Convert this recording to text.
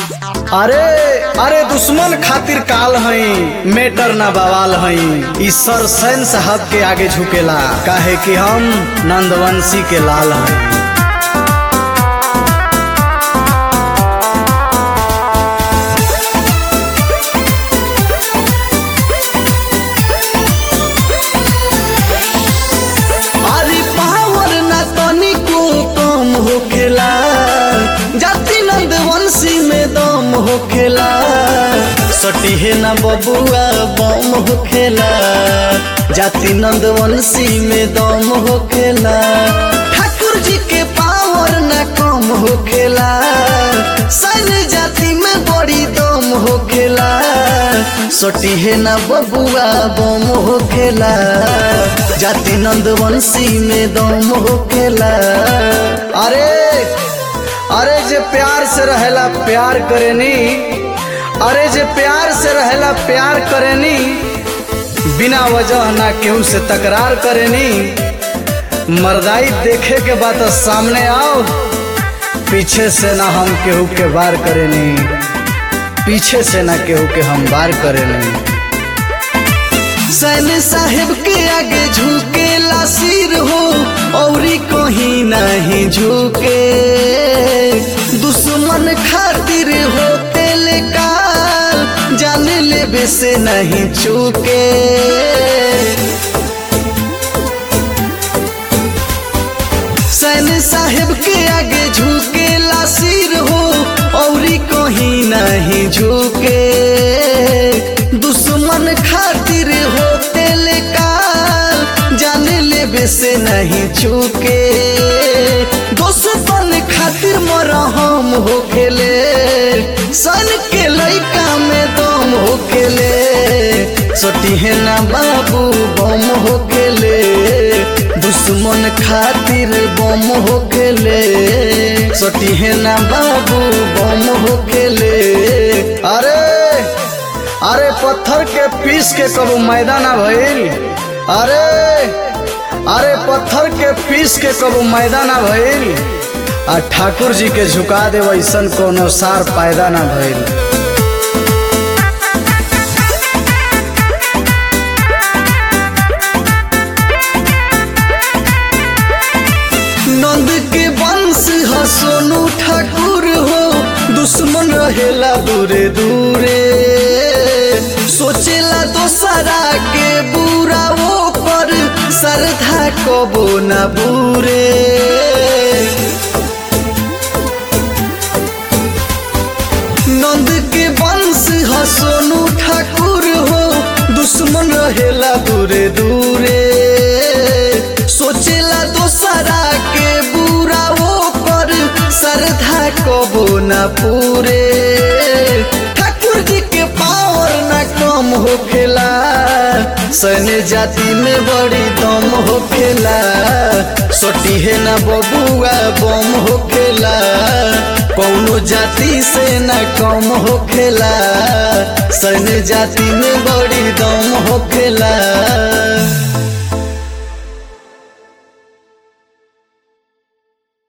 अरे अरे दुश्मन खातिर काल हई मेटर ना बवाल हई। ई सर सैन साहब के आगे झुकेला काहे कि हम नंदवंशी के लाल हई। अरे पावर ना तनिको कम होखेला, जाति नंदवंशी में दम होखेला। सटीहे ना बबुआ बम होखेला, जाति नंदवंशी में दम होखेला। ठाकुर जी के पावर ना कम होखेला, सैन्य जाति में बड़ी दम होखेला। सटीहे ना बबुआ बम होखेला, जाति नंदवंशी में दम होखेला। अरे अरे जे प्यार से रहेला प्यार करेनी, अरे जे प्यार से रहेला प्यार करेनी। बिना वजह ना केहू से तकरार करेनी। मर्दाई देखे के बाद सामने आओ, पीछे से ना हम केहू के वार करेनी, पीछे से ना केहू के हम वार करेनी। सैन्य साहेब के आगे झुकेला सिर हो, औरी कहीं नहीं झुके। दुश्मन खातिर होते ले काल, जान लेबे से नहीं चूके। सैन्य साहेब के आगे झुकेला सिर हो, औरी कहीं नहीं झुके। दुश्मन खातिर होते ले काल, जान लेबे से नहीं चूके। दोस्तन खातिर मरहम होखेले, सन के लइका में दम होखेले। सटीहे ना बाबू बम होखेले, दुश्मन खातिर बम होखेले। सटीहे ना बाबू बम होखेले। अरे अरे पत्थर के पीस के कबू मैदान ना भइल। अरे अरे पत्थर के पीस के कबू मैदान ना भइल। आ ठाकुर जी के झुका दे वैसन कोनो सार पैदा ना भइल। नंद के वंश ह सोनू ठाकुर हो, दुश्मन रहेला दूरे दूरे। सोचेला दोसरा के बुरा वो पर, श्रद्धा कबो न बूरे। नंद के वंश ह सोनू ठाकुर हो, दुश्मन रहेला दूरे दूरे। सोचेला दोसरा के बुरा वो पर, श्रद्धा कबो न पूरे। ठाकुर जी के पावर न कम होखेला, सैन्य जाति में बड़ी दम होखेला। सटीहे न बबुआ बम होखेला, कौनो जाति से न कम होखेला। सैन्य जाति में बड़ी दम होखेला।